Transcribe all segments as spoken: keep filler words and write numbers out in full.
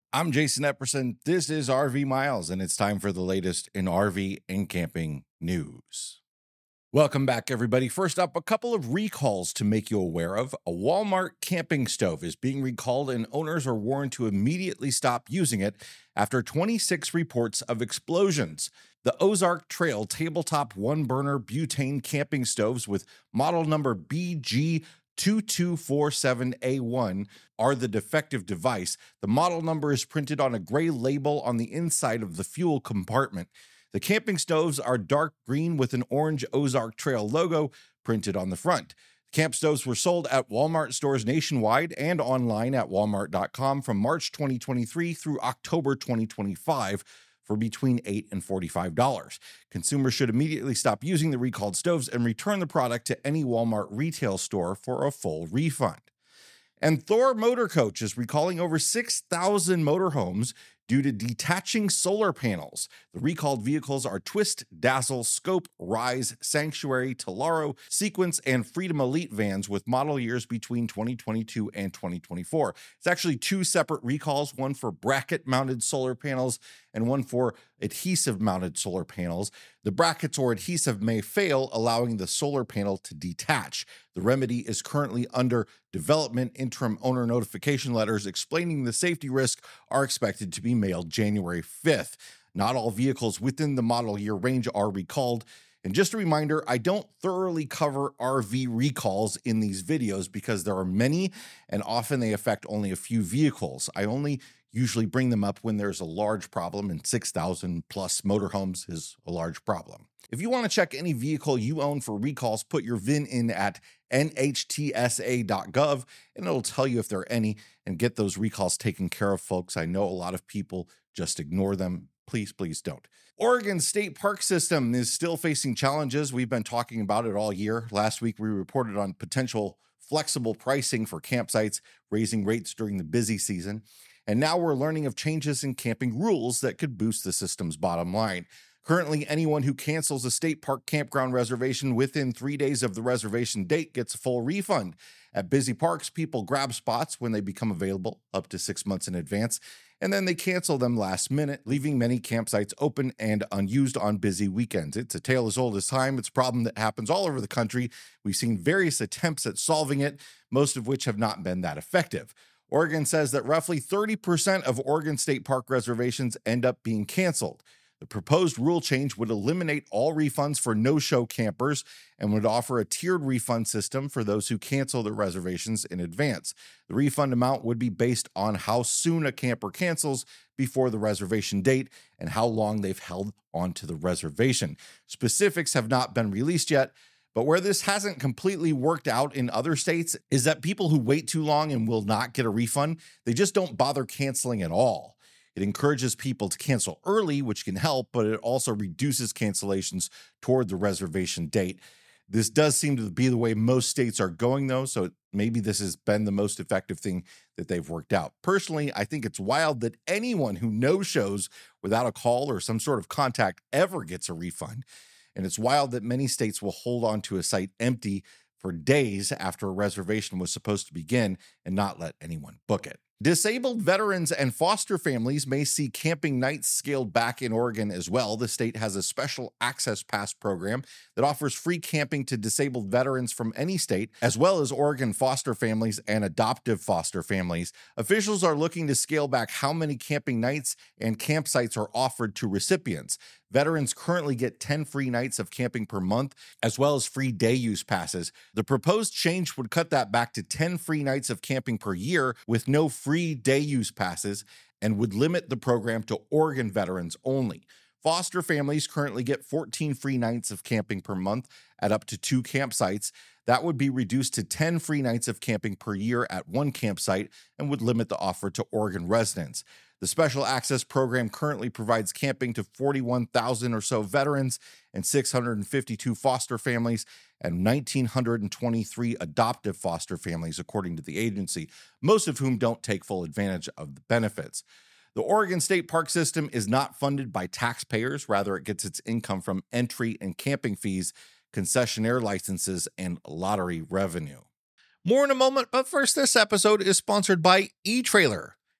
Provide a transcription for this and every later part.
I'm Jason Epperson. This is R V Miles, and it's time for the latest in R V and camping news. Welcome back, everybody. First up, a couple of recalls to make you aware of. A Walmart camping stove is being recalled, and owners are warned to immediately stop using it after twenty-six reports of explosions. The Ozark Trail tabletop one-burner butane camping stoves with model number B G two two four seven A one are the defective device. The model number is printed on a gray label on the inside of the fuel compartment. The camping stoves are dark green with an orange Ozark Trail logo printed on the front. Camp stoves were sold at Walmart stores nationwide and online at walmart dot com from March twenty twenty-three through October twenty twenty-five for between eight dollars and forty-five dollars. Consumers should immediately stop using the recalled stoves and return the product to any Walmart retail store for a full refund. And Thor Motor Coach is recalling over six thousand motorhomes due to detaching solar panels. The recalled vehicles are Twist, Dazzle, Scope, Rise, Sanctuary, Talaro, Sequence, and Freedom Elite vans with model years between twenty twenty-two and twenty twenty-four. It's actually two separate recalls, one for bracket-mounted solar panels and one for adhesive-mounted solar panels. The brackets or adhesive may fail, allowing the solar panel to detach. The remedy is currently under development. Interim owner notification letters explaining the safety risk are expected to be mailed January fifth. Not all vehicles within the model year range are recalled. And just a reminder, I don't thoroughly cover R V recalls in these videos because there are many and often they affect only a few vehicles. I only usually bring them up when there's a large problem, and six thousand plus motorhomes is a large problem. If you want to check any vehicle you own for recalls, put your V I N in at N H T S A dot gov and it'll tell you if there are any, and get those recalls taken care of, folks. I know a lot of people just ignore them. Please, please don't. Oregon State Park System is still facing challenges. We've been talking about it all year. Last week, we reported on potential flexible pricing for campsites, raising rates during the busy season. And now we're learning of changes in camping rules that could boost the system's bottom line. Currently, anyone who cancels a state park campground reservation within three days of the reservation date gets a full refund. At busy parks, people grab spots when they become available up to six months in advance, and then they cancel them last minute, leaving many campsites open and unused on busy weekends. It's a tale as old as time. It's a problem that happens all over the country. We've seen various attempts at solving it, most of which have not been that effective. Oregon says that roughly thirty percent of Oregon State Park reservations end up being canceled. The proposed rule change would eliminate all refunds for no-show campers and would offer a tiered refund system for those who cancel their reservations in advance. The refund amount would be based on how soon a camper cancels before the reservation date and how long they've held onto the reservation. Specifics have not been released yet, but where this hasn't completely worked out in other states is that people who wait too long and will not get a refund, they just don't bother canceling at all. It encourages people to cancel early, which can help, but it also reduces cancellations toward the reservation date. This does seem to be the way most states are going, though, so maybe this has been the most effective thing that they've worked out. Personally, I think it's wild that anyone who no-shows without a call or some sort of contact ever gets a refund. And it's wild that many states will hold on to a site empty for days after a reservation was supposed to begin and not let anyone book it. Disabled veterans and foster families may see camping nights scaled back in Oregon as well. The state has a special access pass program that offers free camping to disabled veterans from any state, as well as Oregon foster families and adoptive foster families. Officials are looking to scale back how many camping nights and campsites are offered to recipients. Veterans currently get ten free nights of camping per month, as well as free day use passes. The proposed change would cut that back to ten free nights of camping per year with no free day use passes, and would limit the program to Oregon veterans only. Foster families currently get fourteen free nights of camping per month at up to two campsites. That would be reduced to ten free nights of camping per year at one campsite and would limit the offer to Oregon residents. The Special Access Program currently provides camping to forty-one thousand or so veterans and six hundred fifty-two foster families and one thousand nine hundred twenty-three adoptive foster families, according to the agency, most of whom don't take full advantage of the benefits. The Oregon State Park System is not funded by taxpayers. Rather, it gets its income from entry and camping fees, concessionaire licenses, and lottery revenue. More in a moment, but first, this episode is sponsored by eTrailer.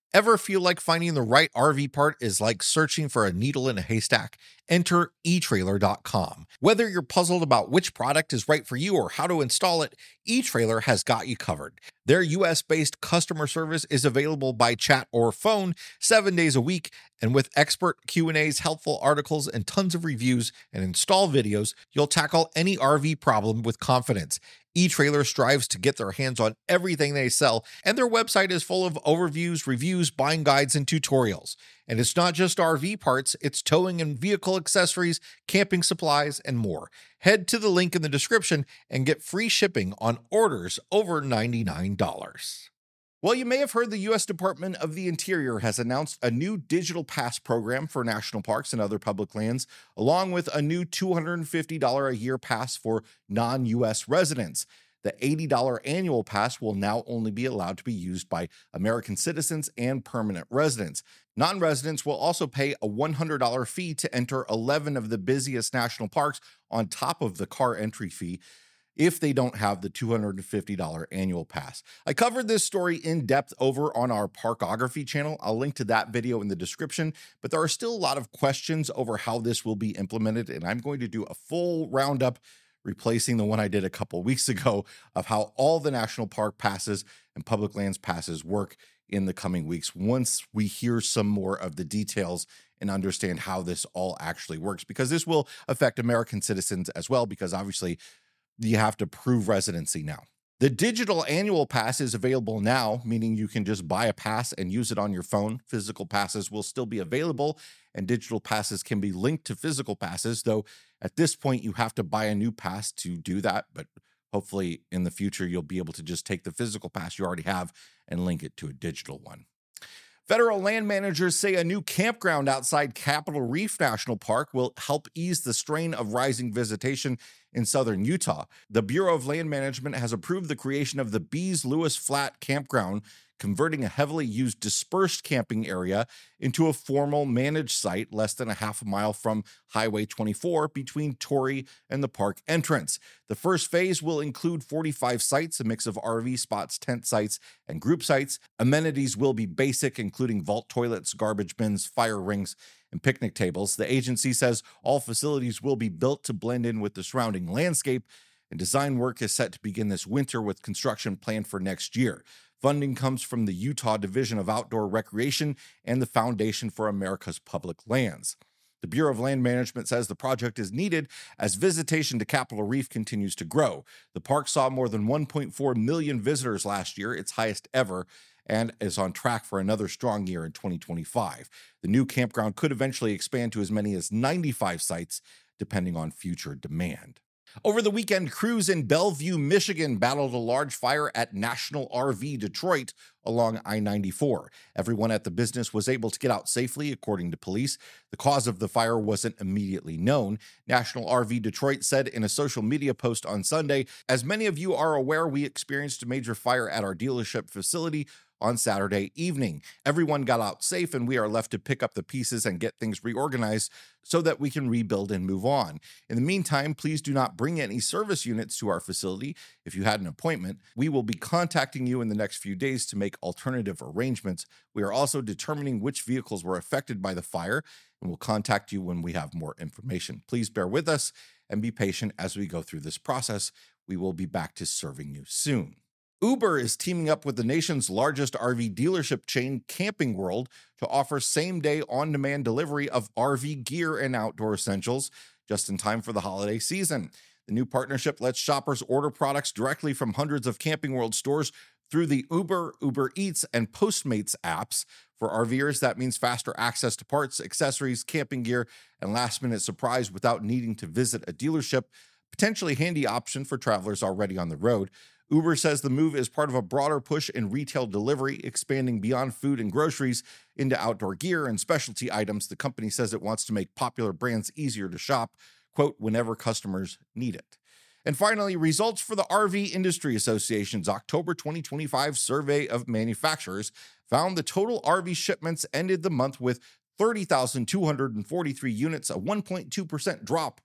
Ever feel like finding the right R V part is like searching for a needle in a haystack? Enter e trailer dot com. Whether you're puzzled about which product is right for you or how to install it, eTrailer has got you covered. Their U S-based customer service is available by chat or phone seven days a week, and with expert Q and A's, helpful articles, and tons of reviews and install videos, you'll tackle any R V problem with confidence. eTrailer strives to get their hands on everything they sell, and their website is full of overviews, reviews, buying guides, and tutorials. And it's not just R V parts, it's towing and vehicle accessories, camping supplies, and more. Head to the link in the description and get free shipping on orders over ninety-nine dollars. Well, you may have heard the U S Department of the Interior has announced a new digital pass program for national parks and other public lands, along with a new two hundred fifty dollars a year pass for non-U S residents. The eighty dollars annual pass will now only be allowed to be used by American citizens and permanent residents. Non-residents will also pay a one hundred dollars fee to enter eleven of the busiest national parks on top of the car entry fee if they don't have the two hundred fifty dollars annual pass. I covered this story in depth over on our Parkography channel. I'll link to that video in the description, but there are still a lot of questions over how this will be implemented, and I'm going to do a full roundup, replacing the one I did a couple weeks ago, of how all the national park passes and public lands passes work in the coming weeks once we hear some more of the details and understand how this all actually works, because this will affect American citizens as well, because obviously you have to prove residency now. The digital annual pass is available now, meaning you can just buy a pass and use it on your phone. Physical passes will still be available, and digital passes can be linked to physical passes, though at this point you have to buy a new pass to do that, but hopefully in the future you'll be able to just take the physical pass you already have and link it to a digital one. Federal land managers say a new campground outside Capitol Reef National Park will help ease the strain of rising visitation in southern Utah. The Bureau of Land Management has approved the creation of the Bees Lewis Flat Campground, converting a heavily used dispersed camping area into a formal managed site less than a half a mile from Highway twenty-four between Torrey and the park entrance. The first phase will include forty-five sites, a mix of R V spots, tent sites, and group sites. Amenities will be basic, including vault toilets, garbage bins, fire rings, and picnic tables. The agency says all facilities will be built to blend in with the surrounding landscape, and design work is set to begin this winter with construction planned for next year. Funding comes from the Utah Division of Outdoor Recreation and the Foundation for America's Public Lands. The Bureau of Land Management says the project is needed as visitation to Capitol Reef continues to grow. The park saw more than one point four million visitors last year, its highest ever, and is on track for another strong year in twenty twenty-five. The new campground could eventually expand to as many as ninety-five sites, depending on future demand. Over the weekend, crews in Bellevue, Michigan battled a large fire at National R V Detroit along I ninety-four. Everyone at the business was able to get out safely, according to police. The cause of the fire wasn't immediately known. National R V Detroit said in a social media post on Sunday, "As many of you are aware, we experienced a major fire at our dealership facility on Saturday evening. Everyone got out safe, and we are left to pick up the pieces and get things reorganized so that we can rebuild and move on. In the meantime, please do not bring any service units to our facility if you had an appointment. We will be contacting you in the next few days to make alternative arrangements. We are also determining which vehicles were affected by the fire, and will contact you when we have more information. Please bear with us and be patient as we go through this process. We will be back to serving you soon." Uber is teaming up with the nation's largest R V dealership chain, Camping World, to offer same-day on-demand delivery of R V gear and outdoor essentials just in time for the holiday season. The new partnership lets shoppers order products directly from hundreds of Camping World stores through the Uber, Uber Eats, and Postmates apps. For RVers, that means faster access to parts, accessories, camping gear, and last-minute surprise without needing to visit a dealership. Potentially handy option for travelers already on the road. Uber says the move is part of a broader push in retail delivery, expanding beyond food and groceries into outdoor gear and specialty items. The company says it wants to make popular brands easier to shop, quote, whenever customers need it. And finally, results for the R V Industry Association's October twenty twenty-five survey of manufacturers found the total R V shipments ended the month with thirty thousand two hundred forty-three units, a one point two percent drop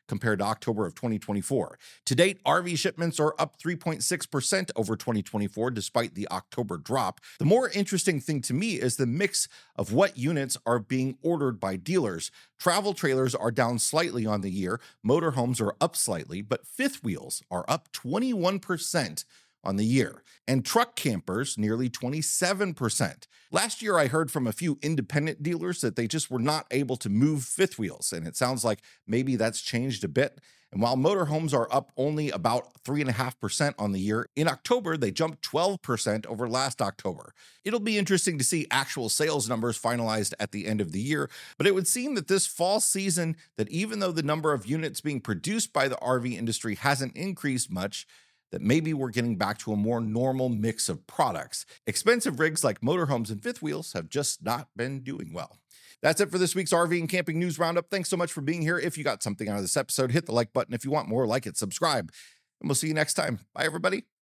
compared to October of twenty twenty-four. To date, R V shipments are up three point six percent over twenty twenty-four despite the October drop. The more interesting thing to me is the mix of what units are being ordered by dealers. Travel trailers are down slightly on the year, motorhomes are up slightly, but fifth wheels are up twenty-one percent on the year, and truck campers nearly twenty-seven percent. Last year, I heard from a few independent dealers that they just were not able to move fifth wheels, and it sounds like maybe that's changed a bit. And while motorhomes are up only about three point five percent on the year, in October, they jumped twelve percent over last October. It'll be interesting to see actual sales numbers finalized at the end of the year, but it would seem that this fall season, that even though the number of units being produced by the R V industry hasn't increased much, that maybe we're getting back to a more normal mix of products. Expensive rigs like motorhomes and fifth wheels have just not been doing well. That's it for this week's R V and Camping News Roundup. Thanks so much for being here. If you got something out of this episode, hit the like button. If you want more, like it, subscribe, and we'll see you next time. Bye, everybody.